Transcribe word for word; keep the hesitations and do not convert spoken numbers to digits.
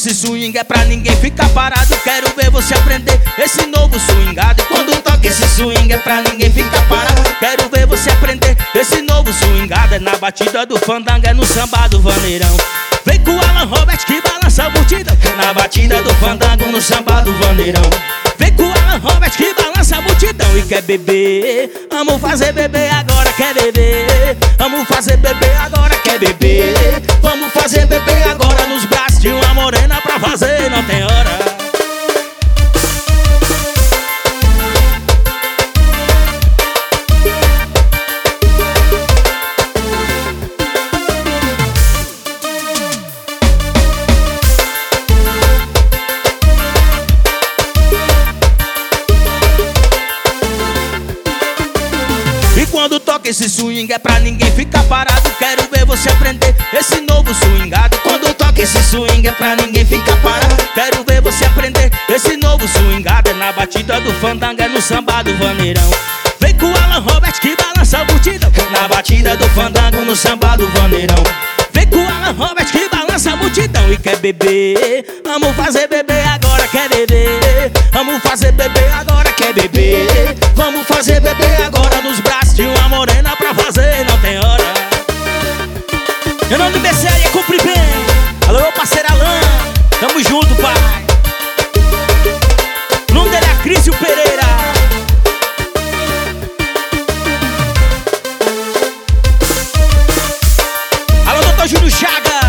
esse swing é pra ninguém ficar parado. Quero ver você aprender esse novo swingado. E quando toca esse swing é pra ninguém ficar parado. Quero ver você aprender esse novo swingado. É na batida do fandango, é no samba do vaneirão. Vem com o Alan Robert que balança a multidão. Na batida do fandango, no samba do vaneirão. Vem com o Alan Robert que balança a multidão. E quer beber, vamos fazer beber agora. Quer beber, vamos fazer beber agora. Quer beber, vamos fazer beber agora. Nos braços de uma morena pra fazer, não tem hora. E quando toca esse swing é pra ninguém ficar parado. Quero ver você aprender esse novo swingado. Quando toca esse swing é pra ninguém ficar parado. Quero ver você aprender esse novo swingado. É na batida do fandango, é no samba do vaneirão. Vem com o Alan Robert que balança a multidão. Na batida do fandango, no samba do vaneirão. Vem com o Alan Robert que balança a multidão. E quer beber, vamos fazer beber agora. Quer beber, vamos fazer beber agora. Quer beber, vamos fazer beber agora. Nos braços de uma morena pra fazer, não tem hora. Meu nome do B C L é Cumpri Bem. Alô, meu parceiro Alan, tamo junto, pai. O nome dele é Cris Pereira. Alô, doutor Júlio Chagas.